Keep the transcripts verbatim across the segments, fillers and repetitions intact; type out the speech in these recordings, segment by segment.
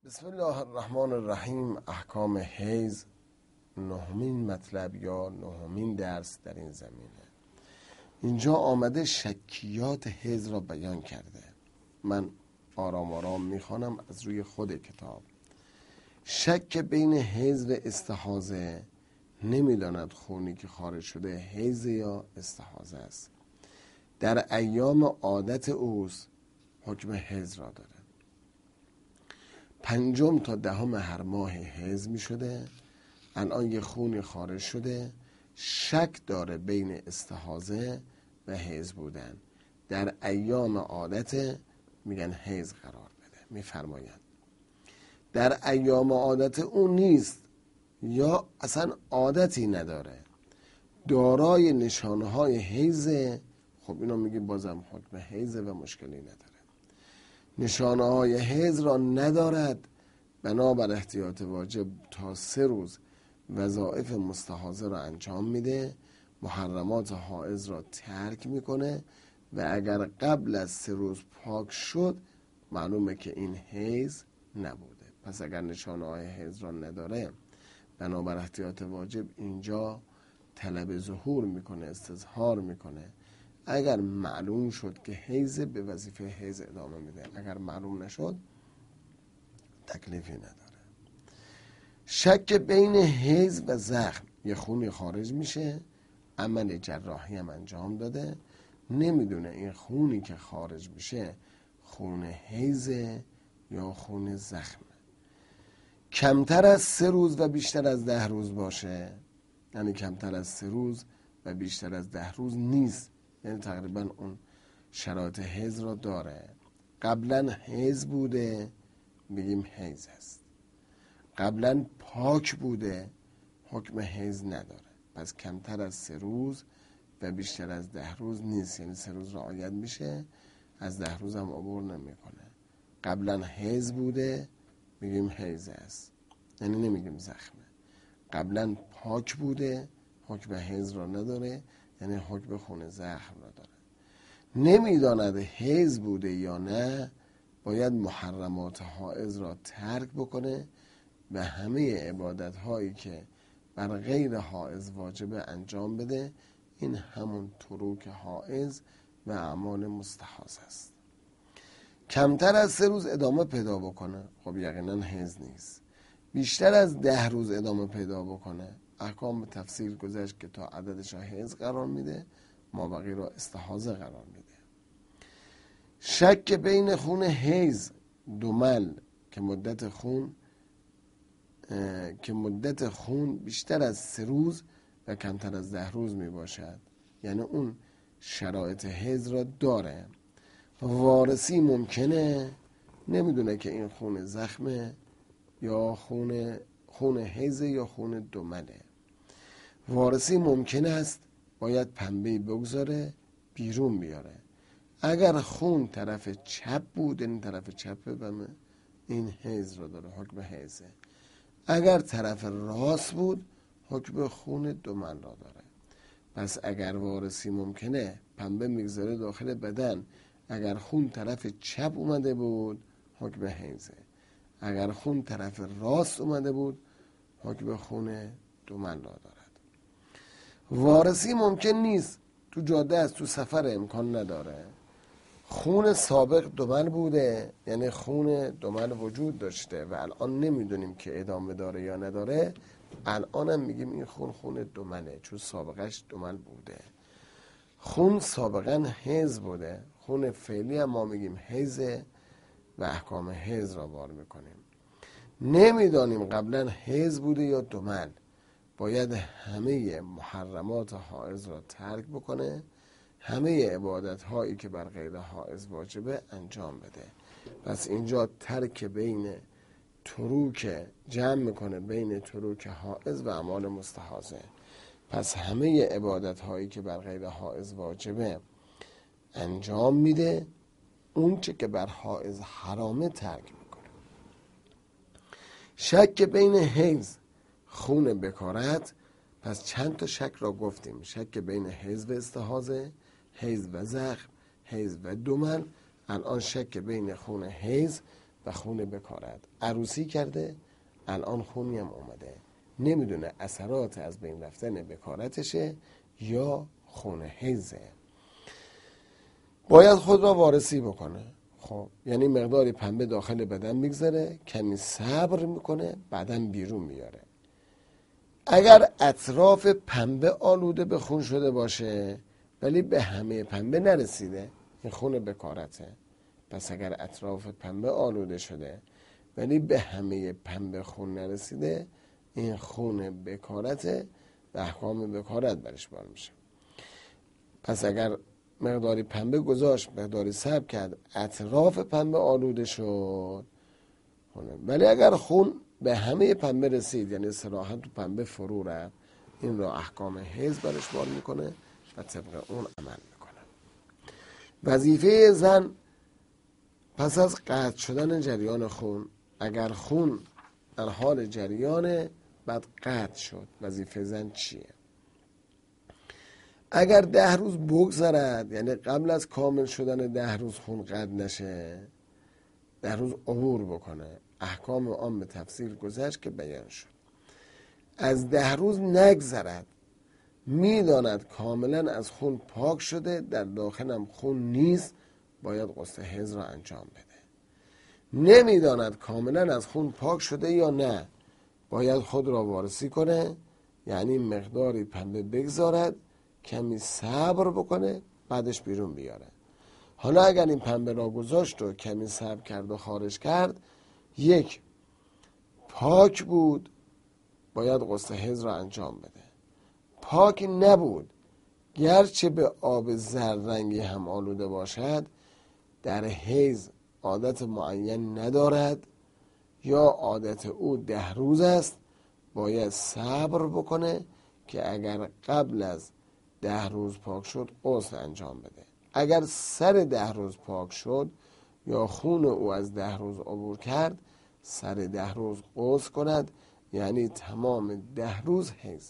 بسم الله الرحمن الرحیم. احکام حیض نهمین مطلب یا نهمین درس در این زمینه. اینجا آمده شکیات حیض را بیان کرده. من آرام آرام میخوانم از روی خود کتاب. شک بین حیض و استحاضه، نمیداند خونی که خارج شده حیض یا استحاضه است. در ایام عادت اوست حکم حیض را داره. پنجم تا دهم هر ماه حیض می شده. الان یه خونی خارج شده، شک داره بین استحاضه و حیض بودن. در ایام عادت میگن حیض قرار بده. میفرمایند در ایام عادت اون نیست یا اصلا عادتی نداره، دارای نشانه های حیض، خب اینو میگیم بازم حکم حیض و مشکلی نداره. نشانه های حیض را ندارد، بنابر احتیاط واجب تا سه روز وظایف مستحاضه را انجام میده، محرمات حائض را ترک میکنه و اگر قبل از سه روز پاک شد معلومه که این حیض نبوده. پس اگر نشانه های حیض را نداره، بنابر احتیاط واجب اینجا طلب ظهور میکنه، استظهار میکنه. اگر معلوم شد که حیض، به وظیفه حیض ادامه میده. اگر معلوم نشد تکلیفی نداره. شک بین حیض و زخم، یه خونی خارج میشه، عمل جراحی هم انجام داده، نمیدونه این خونی که خارج میشه خون حیض یا خون زخمه. کمتر از سه روز و بیشتر از ده روز باشه، یعنی کمتر از سه روز و بیشتر از ده روز نیست، یعنی تقریبا اون شرایط حیض را داره. قبلا حیض بوده میگیم حیض است، قبلا پاک بوده حکم حیض نداره. پس کمتر از سه روز و بیشتر از ده روز نیست، یعنی سه روز رعایت میشه، از ده روز هم عبور نمیکنه. قبلا حیض بوده میگیم حیض است، یعنی نمیگیم زخمه. قبلا پاک بوده حکم حیض را نداره، یعنی حکم خون زخم را داره. نمیداند حیض بوده یا نه، باید محرمات حائض را ترک بکنه و همه عبادت هایی که بر غیر حائض واجبه انجام بده. این همون تروک حائض و اعمال مستحاضه است. کمتر از سه روز ادامه پیدا بکنه، خب یقینا حیض نیست. بیشتر از ده روز ادامه پیدا بکنه، احکام به تفصیل گذشت که تا عددش حیض قرار میده، مابقی را استحاضه قرار میده. شک بین خون حیض دمل که مدت خون که مدت خون بیشتر از سه روز و کمتر از ده روز می باشد، یعنی اون شرایط حیض را داره. وارسی ممکنه، نمیدونه که این خون زخمه یا خون خون حیض یا خون دمله. وارسی ممکنه است باید پنبه بگذاره بیرون بیاره. اگر خون طرف چپ بود، این طرف چپه، بمه این حیض را داره، حکم حیضه. اگر طرف راست بود حکم خون دمل را داره. پس اگر وارسی ممکنه پنبه میگذاره داخل بدن، اگر خون طرف چپ اومده بود حکم حیضه. اگر خون طرف راست اومده بود حکم خون دمل را دارد. وارسی ممکن نیست، تو جاده است، تو سفر امکان نداره. خون سابق دمل بوده، یعنی خون دمل وجود داشته و الان نمیدونیم که ادامه داره یا نداره، الان هم میگیم این خون خون دمله چون سابقش دمل بوده. خون سابقا حیض بوده، خون فعلی هم ما میگیم حیض و احکام حیض را بار میکنیم. نمیدانیم قبلا حیض بوده یا دمل، باید همه محرمات حائض را ترک بکنه، همه عبادت هایی که بر غیر حائض واجبه انجام بده. پس اینجا ترک بین تروک جمع میکنه بین تروک حائض و اعمال مستحاضه. پس همه عبادت هایی که بر غیر حائض واجبه انجام میده، اون چه که بر حائض حرامه ترک میکنه. شک بین حیض خون بکارت، پس چند تا شک را گفتیم. شک بین حیض و استحاضه، حیض و زخم، حیض و دمل. الان شک بین خون حیض و خون بکارت. عروسی کرده، الان خونی هم اومده، نمیدونه اثرات از بین رفتن بکارتشه یا خون حیزه. باید خود را وارسی بکنه. خب یعنی مقداری پنبه داخل بدن میگذاره، کمی صبر میکنه، بعداً بیرون میاره. اگر اطراف پنبه آلوده به خون شده باشه ولی به همه پنبه نرسیده، این خون بکارته. پس اگر اطراف پنبه آلوده شده ولی به همه پنبه خون نرسیده، این خون بکارته و احکام بکارت برش بار میشه. پس اگر مقداری پنبه گذاشت، مقداری صبر کرد، اطراف پنبه آلوده شد، ولی اگر خون به همه پنبه رسید، یعنی صراحت تو پنبه فرو رفت، این را احکام حیض برش بار میکنه و طبق اون عمل میکنه. وظیفه زن پس از قطع شدن جریان خون، اگر خون در حال جریانه بعد قطع شد، وظیفه زن چیه؟ اگر ده روز بگذرد، یعنی قبل از کامل شدن ده روز خون قطع نشه، ده روز عبور بکنه. احکام آن به تفصیل گذشت که بیان شد. از ده روز نگذرد، میداند کاملا از خون پاک شده، در داخلم خون نیست، باید غسل حیض را انجام بده. نمیداند کاملا از خون پاک شده یا نه، باید خود را وارسی کنه، یعنی مقداری پنبه بگذارد، کمی صبر بکنه، بعدش بیرون بیاره. حالا اگر این پنبه را گذاشت و کمی صبر کرد و خارج کرد، یک پاک بود، باید غسل حیض را انجام بده. پاک نبود، گرچه به آب زرد هم آلوده باشد، در حیض عادت معین ندارد یا عادت او ده روز است، باید صبر بکنه که اگر قبل از ده روز پاک شد غسل انجام بده. اگر سر ده روز پاک شد یا خون او از ده روز عبور کرد، سر ده روز غسل کند، یعنی تمام ده روز حیضه.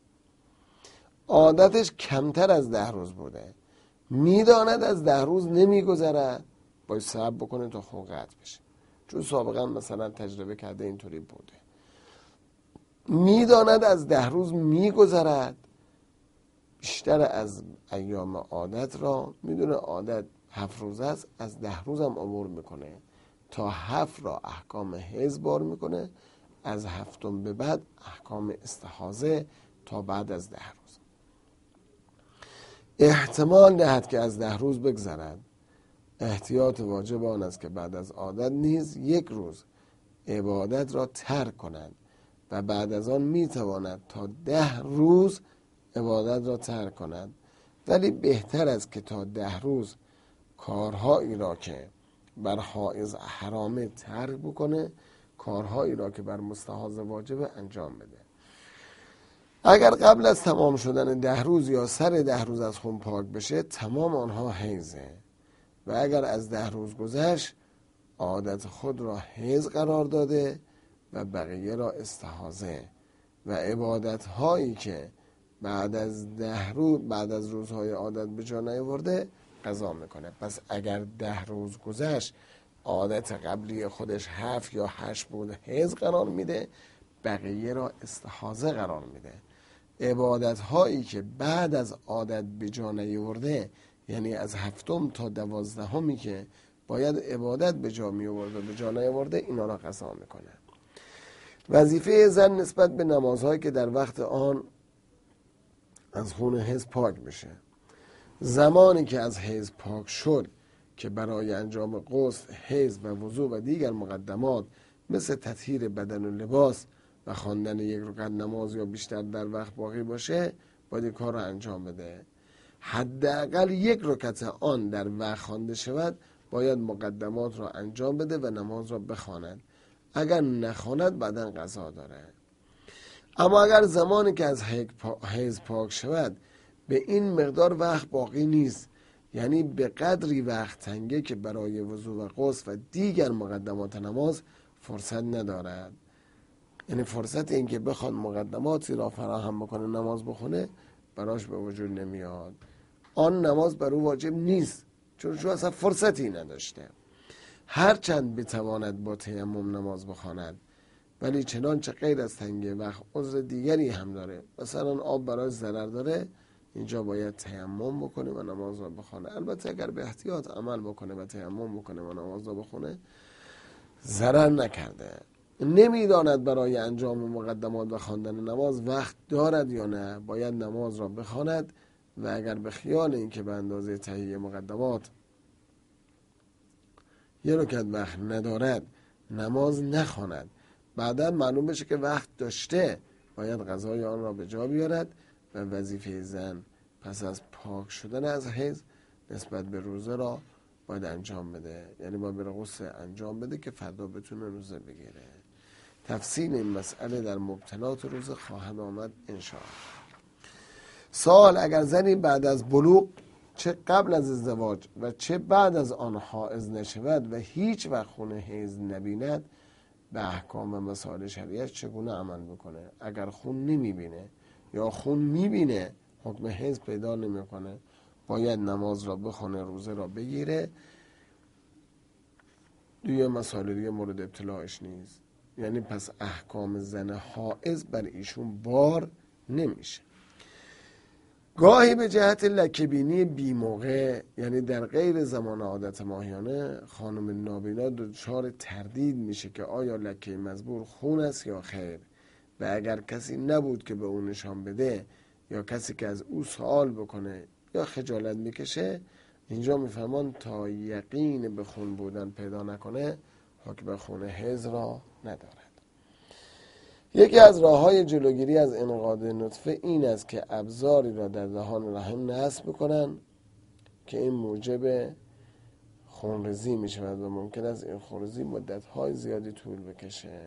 عادتش کمتر از ده روز بوده، میداند از ده روز نمیگذرد، باید صبر بکنه تا خون قطع بشه، چون سابقا مثلا تجربه کرده اینطوری بوده. میداند از ده روز میگذرد، بیشتر از ایام عادت را میدونه عادت هفت روز است، از ده روز هم عبور میکنه، تا هفت را احکام حیض بار میکنه، از هفتم به بعد احکام استحاضه تا بعد از ده روز. احتمال دهد که از ده روز بگذرد، احتیاط واجب آن است که بعد از عادت نیز یک روز عبادت را ترک کنند و بعد از آن میتواند تا ده روز عبادت را ترک کنند، ولی بهتر است که تا ده روز کارهایی را که بر حائض حرامه ترک بکنه، کارهایی را که بر مستحاض واجب انجام بده. اگر قبل از تمام شدن ده روز یا سر ده روز از خون پاک بشه، تمام آنها حیضه، و اگر از ده روز گذشت عادت خود را حیض قرار داده و بقیه را استحاضه، و عبادت هایی که بعد از ده روز بعد از روزهای عادت به جا نیاورده قضا میکنه. پس اگر ده روز گذشت عادت قبلی خودش هفت یا هشت بود، حیض قرار میده، بقیه را استحاضه قرار میده. عبادت هایی که بعد از عادت به جا نیاورده، یعنی از هفتم تا دوازدهمی که باید عبادت به جا می آورد و به جا نیاورده، اینا را قضا میکنه. وظیفه زن نسبت به نمازهایی که در وقت آن از خون حیض پاک میشه، زمانی که از حیض پاک شد که برای انجام غسل، حیض و وضوء و دیگر مقدمات مثل تطهیر بدن و لباس و خواندن یک رکعت نماز یا بیشتر در وقت باقی باشه، باید این کار را انجام بده. حداقل یک رکعت آن در وقت خوانده شود، باید مقدمات را انجام بده و نماز را بخواند. اگر نخواند بعداً قضا داره. اما اگر زمانی که از حیض پاک شود به این مقدار وقت باقی نیست، یعنی به قدری وقت تنگه که برای وضوء و غسل و دیگر مقدمات نماز فرصت ندارد، یعنی فرصت این که بخواد مقدماتی را فراهم بکنه نماز بخونه براش به وجود نمیاد، آن نماز بر او واجب نیست، چون شو اصلا فرصتی نداشته. هرچند بتواند با تیمم نماز بخواند، ولی چنانچه غیر از تنگی وقت عذر دیگری هم داره، مثلا آب برای ضرر داره، اینجا باید تیمم بکنه و نماز را بخونه. البته اگر به احتیاط عمل بکنه و تیمم بکنه و نماز را بخونه ضرر نکرده. نمیداند برای انجام مقدمات و خواندن نماز وقت دارد یا نه، باید نماز را بخواند و اگر به خیال اینکه به اندازه تهیه مقدمات یه رکعت وقت ندارد نماز نخواند. بعدا معلوم بشه که وقت داشته، باید قضای آن را به جا بیارد و وظیفه زن پس از پاک شدن از حیض نسبت به روزه را باید انجام بده، یعنی باید بره غسل انجام بده که فردا بتونه روزه بگیره. تفصیل این مسئله در مبطلات روزه خواهد آمد انشاءالله. سوال: اگر زنی بعد از بلوغ چه قبل از ازدواج و چه بعد از آن حائض نشود و هیچ وقت خون حیض نبیند، به احکام و مسائل شریعت چگونه عمل بکنه؟ اگر خون نمیبینه یا خون میبینه حکم حیض پیدا نمیکنه، باید نماز را بخونه، روزه را بگیره، دیگه مسائل دیگه مورد ابتلاعش نیست. یعنی پس احکام زن حائض بر ایشون بار نمیشه. گاهی به جهت لکه‌بینی بی موقع، یعنی در غیر زمان عادت ماهیانه، خانم نابینا دچار تردید میشه که آیا لکه مزبور خون است یا خیر، و اگر کسی نبود که به اون نشان بده یا کسی که از او سوال بکنه یا خجالت میکشه، اینجا میفرمان تا یقین به خون بودن پیدا نکنه حکم خون حیض را ندارد. یکی از راه‌های جلوگیری از انعقاد نطفه این است که ابزاری را در دهان رحم نصب بکنن که این موجب خونریزی می شود و ممکن است این خونریزی مدت‌های زیادی طول بکشه.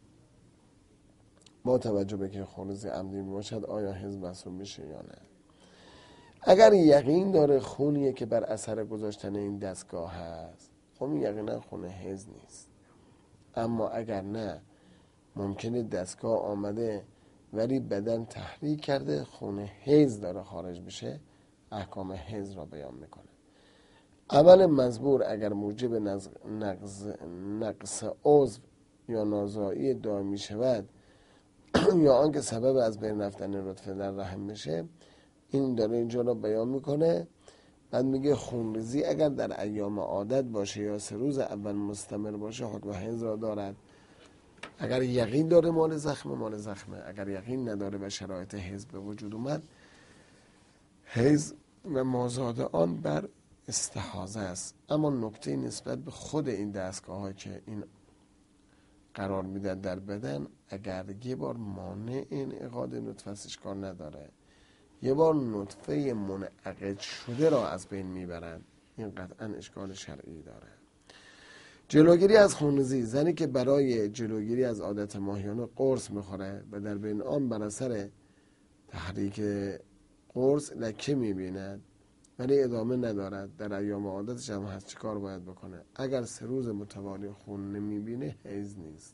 با توجه به که خونریزی عمدی باشد آیا حیض محسوب میشه یا نه؟ اگر یقین داره خونیه که بر اثر گذاشتن این دستگاه هست، خب یقینا خون حیض نیست. اما اگر نه، ممکنه دستگاه آمده ولی بدن تحریک کرده خون حیض داره خارج بشه، احکام حیض را بیان میکنه. عمل مزبور اگر موجب نقص, نقص عضو یا نازایی دائمی شود یا آنکه سبب از بین رفتن نطفه در رحم میشه، این داره اینجا را بیان میکنه. بعد میگه خونریزی اگر در ایام عادت باشه یا سه روز اول مستمر باشه حکم حیض را دارد. اگر یقین داره مال زخمه مال زخمه، اگر یقین نداره و شرایط حیض به وجود اومد، حیض و مازاد آن بر استحاضه است. اما نکته نسبت به خود این دستگاه ها که این قرار میده در بدن، اگر یه بار مانع این انعقاد نطفه اشکال نداره، یه بار نطفه منعقد شده را از بین میبرن، این قطعا اشکال شرعی داره. جلوگیری از خونریزی: زنی که برای جلوگیری از عادت ماهیانه قرص میخوره و در بین آن بر اثر تحریک قرص لکه میبیند ولی ادامه ندارد، در ایام عادتش هم هست، چه کار باید بکنه؟ اگر سه روز متوالی خون نمیبینه حیض نیست.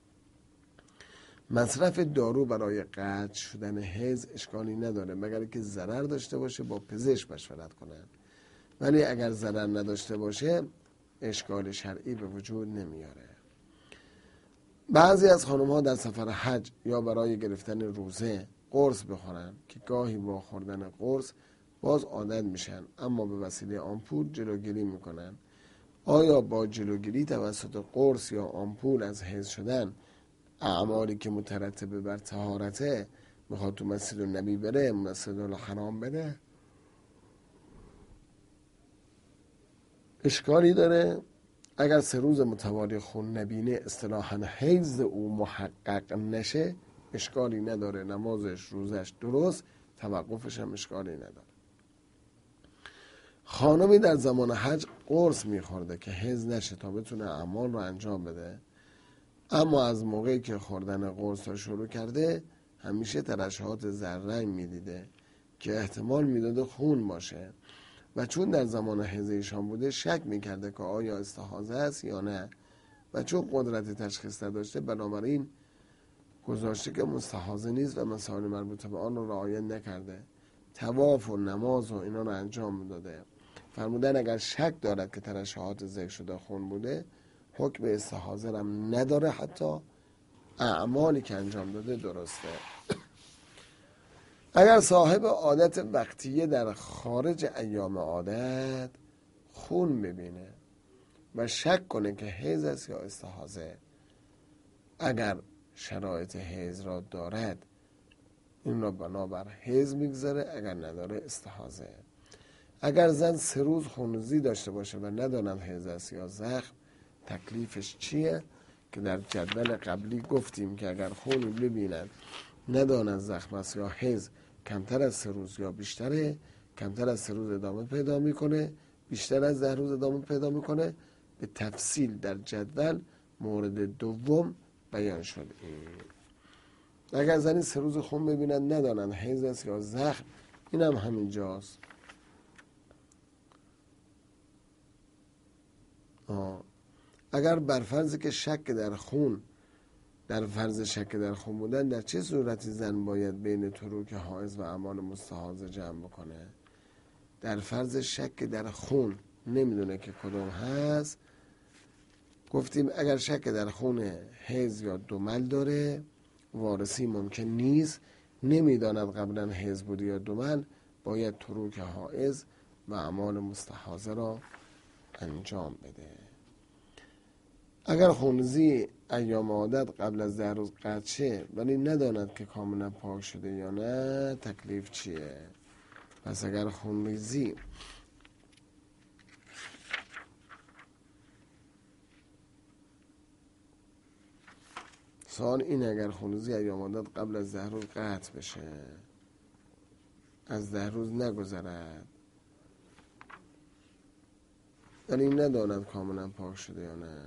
مصرف دارو برای قطع شدن حیض اشکالی نداره مگر که ضرر داشته باشه، با پزشک مشورت کنن. ولی اگر ضرر نداشته باشه اشکال شرعی به وجود نمیاره. بعضی از خانم ها در سفر حج یا برای گرفتن روزه قرص بخورن که گاهی با خوردن قرص باز عادت میشن، اما به وسیله آمپول جلوگیری میکنن. آیا با جلوگیری توسط قرص یا آمپول از حیض شدن، اعمالی که مترتبه بر طهارته، میخواد تو مسجد النبی بره، مسجد الحرام بره، اشکالی داره؟ اگر سه روز متوالی خون نبینه اصطلاحاً حیض او محقق نشه اشکالی نداره، نمازش روزش درست، توقفش هم اشکالی نداره. خانمی در زمان حج قرص میخورده که حیض نشه تا بتونه اعمال رو انجام بده، اما از موقعی که خوردن قرص رو شروع کرده همیشه ترشحات زرنگ میدیده که احتمال میداده خون باشه و چون در زمان حیض ایشان بوده شک میکرده که آیا استحاضه است یا نه، و چون قدرت تشخیص نداشته بنابراین گذاشته که مستحاضه نیست و مسائل مربوطه به آن رو رعایت نکرده، طواف و نماز و اینا رو انجام داده. فرمودن اگر شک دارد که ترشحات ذکر شده خون بوده، حکم استحاضه هم نداره، حتی اعمالی که انجام داده درسته. اگر صاحب عادت وقتیه در خارج ایام عادت خون ببینه و شک کنه که حیض است یا استحاضه، اگر شرایط حیض را دارد این را بنابر حیض میگذاره، اگر نداره استحاضه. اگر زن سه روز خونریزی داشته باشه و نداند حیض است یا زخم، تکلیفش چیه؟ که در جدول قبلی گفتیم که اگر خونی ببیند نداند زخم است یا حیض، کمتر از سه روز یا بیشتره، کمتر از سه روز ادامه پیدا میکنه، بیشتر از ده روز ادامه پیدا میکنه، به تفصیل در جدول مورد دوم بیان شده. اگر زنی سه روز خون ببیند ندانند حیض است یا زخم، این هم همینجاست. آه. اگر بر فرض که شک در خون در فرض شک در خون بودن، در چه صورتی زن باید بین تروک حائض و اعمال مستحاضه جمع بکنه؟ در فرض شک در خون نمیدونه که کدوم هست، گفتیم اگر شک در خون حیض یا دمل داره، وارثی ممکن نیست، نمیداند قبلا حیض بوده یا دمل، باید تروک حائض و اعمال مستحاضه را انجام بده. اگر خونریزی ایام عادت قبل از ده روز قطع شه ولی نداند که کاملا پاک شده یا نه، تکلیف چیه؟ پس اگر خونریزی سوال این، اگر خونریزی ایام عادت قبل از ده روز قطع بشه، از ده روز نگذرد ولی نداند کاملا پاک شده یا نه،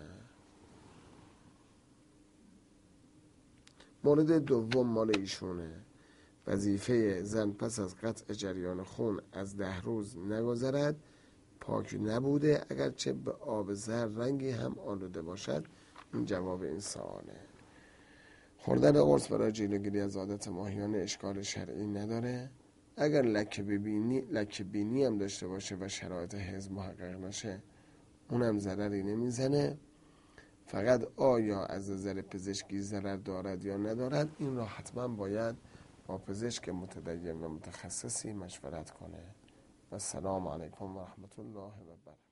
مورد دوم مال ایشونه. وظیفه زن پس از قطع جریان خون از ده روز نگذرد، پاک نبوده اگرچه به آب زر رنگی هم آلوده باشد. این جواب این سواله. خوردن قرص برای جلوگیری از عادت ماهیانه اشکال شرعی نداره. اگر لکه ببینی لکه بینی هم داشته باشه و شرایط حیض محقق نشه، اونم ضرری نمیزنه. فقط آیا از نظر پزشکی ضرر دارد یا ندارد، این را حتما باید با پزشک متدین و متخصصی مشورت کنه. و السلام علیکم و رحمت الله و برکاته.